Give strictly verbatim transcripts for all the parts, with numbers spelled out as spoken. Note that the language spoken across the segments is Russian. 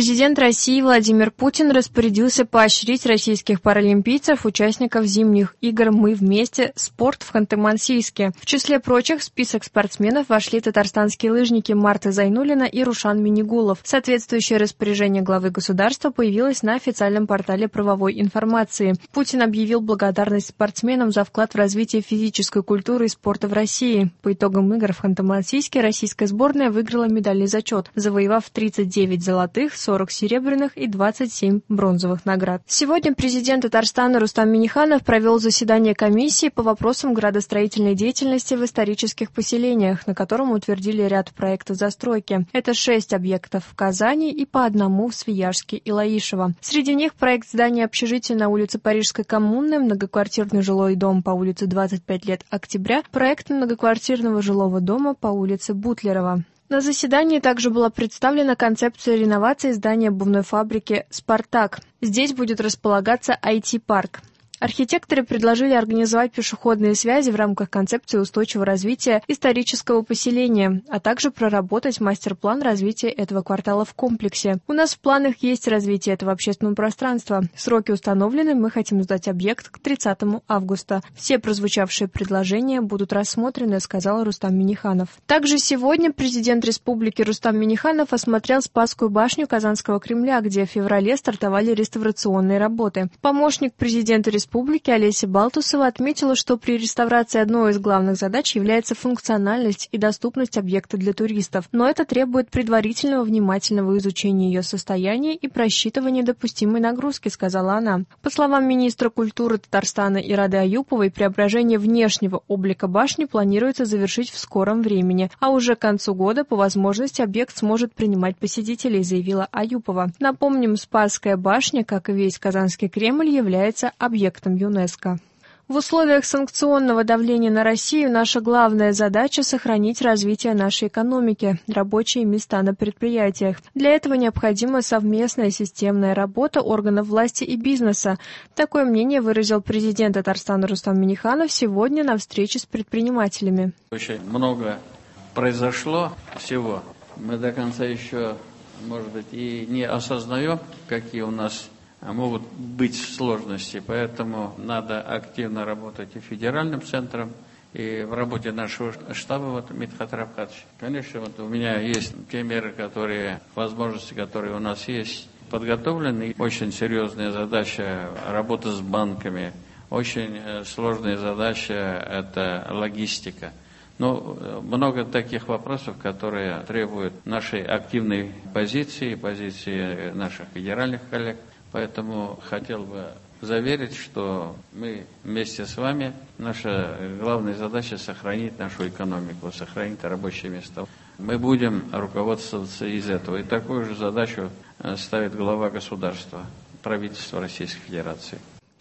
Президент России Владимир Путин распорядился поощрить российских паралимпийцев, участников зимних игр «Мы вместе. Спорт» в Ханты-Мансийске. В числе прочих в список спортсменов вошли татарстанские лыжники Марта Зайнуллина и Рушан Минигулов. Соответствующее распоряжение главы государства появилось на официальном портале правовой информации. Путин объявил благодарность спортсменам за вклад в развитие физической культуры и спорта в России. По итогам игр в Ханты-Мансийске российская сборная выиграла медальный зачет, завоевав тридцать девять золотых, сорок серебряных и двадцать семь бронзовых наград. Сегодня президент Татарстана Рустам Минниханов провел заседание комиссии по вопросам градостроительной деятельности в исторических поселениях, на котором утвердили ряд проектов застройки. Это шесть объектов в Казани и по одному в Свияжске и Лаишево. Среди них проект здания общежития на улице Парижской коммуны, многоквартирный жилой дом по улице двадцать пять лет Октября, проект многоквартирного жилого дома по улице Бутлерова. На заседании также была представлена концепция реновации здания обувной фабрики «Спартак». Здесь будет располагаться ай ти-парк. Архитекторы предложили организовать пешеходные связи в рамках концепции устойчивого развития исторического поселения, а также проработать мастер-план развития этого квартала в комплексе. У нас в планах есть развитие этого общественного пространства. Сроки установлены, мы хотим сдать объект к тридцатому августа. Все прозвучавшие предложения будут рассмотрены, сказал Рустам Минниханов. Также сегодня президент республики Рустам Минниханов осмотрел Спасскую башню Казанского Кремля, где в феврале стартовали реставрационные работы. Помощник президента республики Республики Олеся Балтусова отметила, что при реставрации одной из главных задач является функциональность и доступность объекта для туристов, но это требует предварительного внимательного изучения ее состояния и просчитывания допустимой нагрузки, сказала она. По словам министра культуры Татарстана Ирады Аюповой, преображение внешнего облика башни планируется завершить в скором времени, а уже к концу года по возможности объект сможет принимать посетителей, заявила Аюпова. Напомним, Спасская башня, как и весь Казанский Кремль, является объектом ЮНЕСКО. В условиях санкционного давления на Россию наша главная задача – сохранить развитие нашей экономики, рабочие места на предприятиях. Для этого необходима совместная системная работа органов власти и бизнеса. Такое мнение выразил президент Татарстана Рустам Минниханов сегодня на встрече с предпринимателями. Очень много произошло всего. Мы до конца еще, может быть, и не осознаем, какие у нас могут быть сложности, поэтому надо активно работать и федеральным центром, и в работе нашего штаба, вот, Мидхат Рафхатович. Конечно, вот у меня есть те меры, которые, возможности, которые у нас есть, подготовлены. Очень серьезная задача работа с банками, очень сложная задача – это логистика. Но много таких вопросов, которые требуют нашей активной позиции, позиции наших федеральных коллег. Поэтому хотел бы заверить, что мы вместе с вами, наша главная задача – сохранить нашу экономику, сохранить рабочие места. Мы будем руководствоваться из этого. И такую же задачу ставит глава государства, правительства Российской Федерации.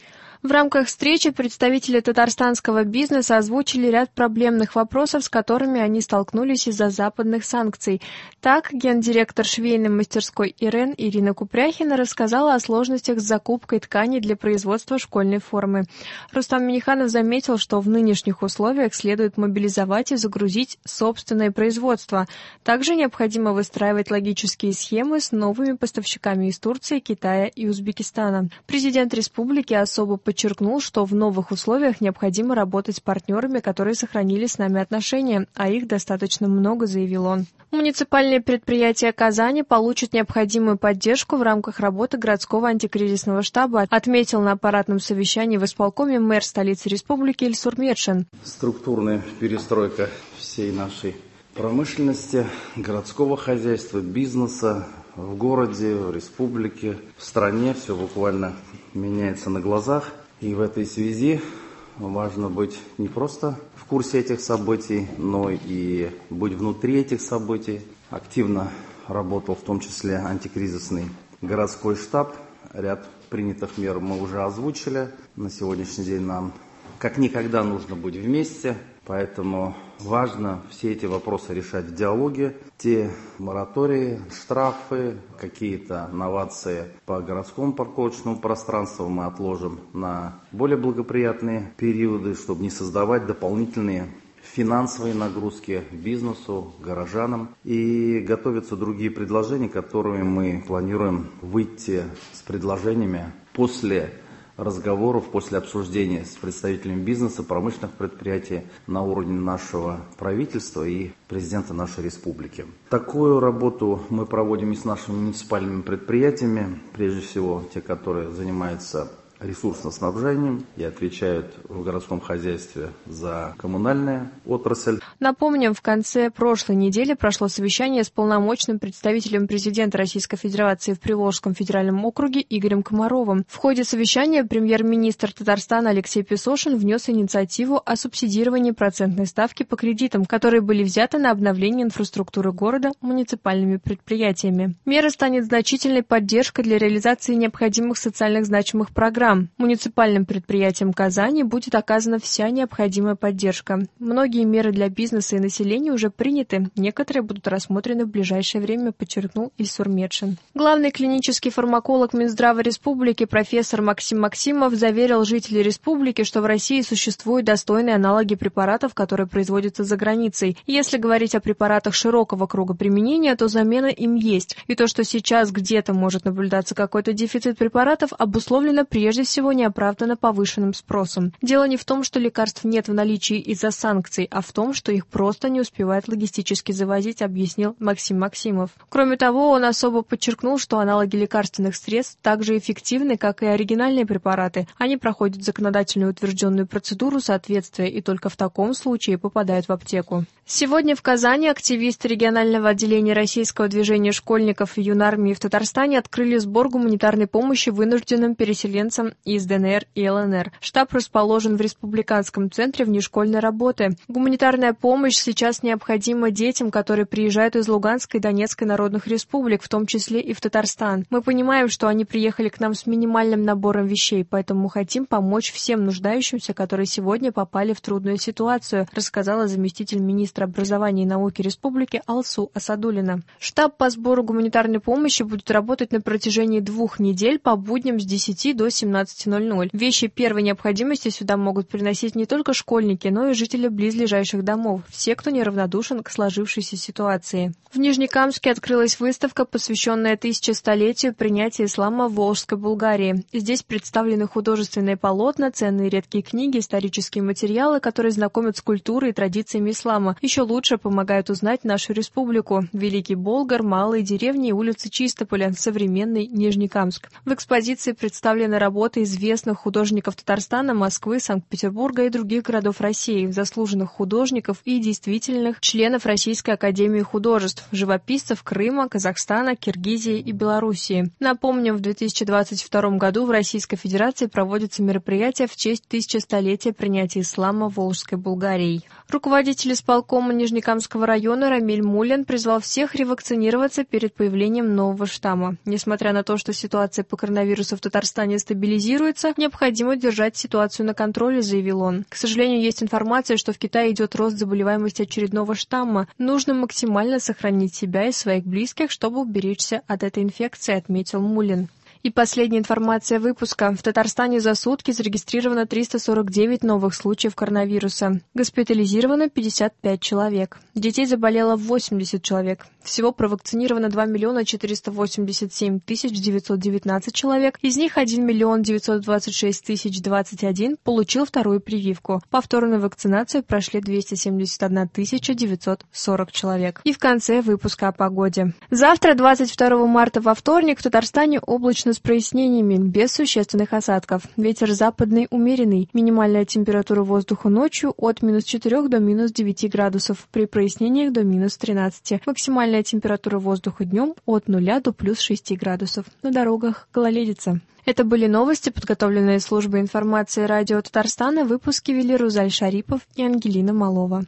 В рамках встречи представители татарстанского бизнеса озвучили ряд проблемных вопросов, с которыми они столкнулись из-за западных санкций. Так, гендиректор швейной мастерской «Ирен» Ирина Купряхина рассказала о сложностях с закупкой тканей для производства школьной формы. Рустам Минниханов заметил, что в нынешних условиях следует мобилизовать и загрузить собственное производство. Также необходимо выстраивать логические схемы с новыми поставщиками из Турции, Китая и Узбекистана. Президент республики особо подчеркнул, что в новых условиях необходимо работать с партнерами, которые сохранили с нами отношения, а их достаточно много, заявил он. Муниципальные предприятия Казани получат необходимую поддержку в рамках работы городского антикризисного штаба, отметил на аппаратном совещании в исполкоме мэр столицы республики Ильсур Метшин. Структурная перестройка всей нашей промышленности, городского хозяйства, бизнеса в городе, в республике, в стране все буквально меняется на глазах. И в этой связи важно быть не просто в курсе этих событий, но и быть внутри этих событий. Активно работал в том числе антикризисный городской штаб. Ряд принятых мер мы уже озвучили. На сегодняшний день нам как никогда нужно быть вместе. Поэтому важно все эти вопросы решать в диалоге. Те моратории, штрафы, какие-то новации по городскому парковочному пространству мы отложим на более благоприятные периоды, чтобы не создавать дополнительные финансовые нагрузки бизнесу, горожанам. И готовятся другие предложения, которые мы планируем выйти с предложениями после разговоров, после обсуждения с представителями бизнеса, промышленных предприятий на уровне нашего правительства и президента нашей республики. Такую работу мы проводим и с нашими муниципальными предприятиями, прежде всего те, которые занимаются ресурсным снабжением и отвечают в городском хозяйстве за коммунальную отрасль. Напомним, в конце прошлой недели прошло совещание с полномочным представителем президента Российской Федерации в Приволжском федеральном округе Игорем Комаровым. В ходе совещания премьер-министр Татарстана Алексей Песошин внес инициативу о субсидировании процентной ставки по кредитам, которые были взяты на обновление инфраструктуры города муниципальными предприятиями. Мера станет значительной поддержкой для реализации необходимых социальных значимых программ. Муниципальным предприятиям Казани будет оказана вся необходимая поддержка. Многие меры для бизнеса и населения уже приняты, некоторые будут рассмотрены в ближайшее время, подчеркнул Ильсур Медшин. Главный клинический фармаколог Минздрава Республики профессор Максим Максимов заверил жителей республики, что в России существуют достойные аналоги препаратов, которые производятся за границей. Если говорить о препаратах широкого круга применения, то замена им есть. И то, что сейчас где-то может наблюдаться какой-то дефицит препаратов, обусловлено прежде всего неоправданно повышенным спросом. Дело не в том, что лекарств нет в наличии из-за санкций, а в том, что их просто не успевают логистически завозить, объяснил Максим Максимов. Кроме того, он особо подчеркнул, что аналоги лекарственных средств также эффективны, как и оригинальные препараты. Они проходят законодательную утвержденную процедуру соответствия и только в таком случае попадают в аптеку. Сегодня в Казани активисты регионального отделения Российского движения школьников и юнармии в Татарстане открыли сбор гуманитарной помощи вынужденным переселенцам из ДНР и ЛНР. Штаб расположен в Республиканском центре внешкольной работы. Гуманитарная помощь сейчас необходима детям, которые приезжают из Луганской и Донецкой народных республик, в том числе и в Татарстан. Мы понимаем, что они приехали к нам с минимальным набором вещей, поэтому хотим помочь всем нуждающимся, которые сегодня попали в трудную ситуацию, рассказала заместитель министра образования и науки республики Алсу Асадуллина. Штаб по сбору гуманитарной помощи будет работать на протяжении двух недель по будням с десяти до семнадцати ноль-ноль. Вещи первой необходимости сюда могут приносить не только школьники, но и жители близлежащих домов, все, кто неравнодушен к сложившейся ситуации. В Нижнекамске открылась выставка, посвященная тысячелетию принятия ислама в Волжской Булгарии. Здесь представлены художественные полотна, ценные редкие книги, исторические материалы, которые знакомят с культурой и традициями ислама, еще лучше помогают узнать нашу республику. Великий Болгар, малые деревни и улицы Чистополя, современный Нижнекамск. В экспозиции представлены работы известных художников Татарстана, Москвы, Санкт-Петербурга и других городов России, заслуженных художников и действительных членов Российской академии художеств, живописцев Крыма, Казахстана, Киргизии и Белоруссии. Напомним, в две тысячи двадцать втором году в Российской Федерации проводится мероприятие в честь тысячелетия принятия ислама в Волжской Булгарии. Руководитель исполкома Нижнекамского района Рамиль Мулин призвал всех ревакцинироваться перед появлением нового штамма. Несмотря на то, что ситуация по коронавирусу в Татарстане стабилизируется, необходимо держать ситуацию на контроле, заявил он. К сожалению, есть информация, что в Китае идет рост заболеваемости очередного штамма. Нужно максимально сохранить себя и своих близких, чтобы уберечься от этой инфекции, отметил Мулин. И последняя информация выпуска. В Татарстане за сутки зарегистрировано триста сорок девять новых случаев коронавируса. Госпитализировано пятьдесят пять человек. Детей заболело восемьдесят человек. Всего провакцинировано два миллиона четыреста восемьдесят семь тысяч девятьсот девятнадцать человек. Из них один миллион девятьсот двадцать шесть тысяч двадцать один получил вторую прививку. Повторную вакцинацию прошли двести семьдесят одна тысяча девятьсот сорок человек. И в конце выпуска о погоде. Завтра, двадцать второго марта, во вторник, в Татарстане облачно с прояснениями, без существенных осадков. Ветер западный умеренный. Минимальная температура воздуха ночью от минус четырёх до минус девяти градусов. При прояснениях до минус тринадцати. Максимальная температура воздуха днем от нуля до плюс шести градусов. На дорогах гололедица. Это были новости, подготовленные службой информации радио Татарстана. Выпуски вели Рузаль Шарипов и Ангелина Малова.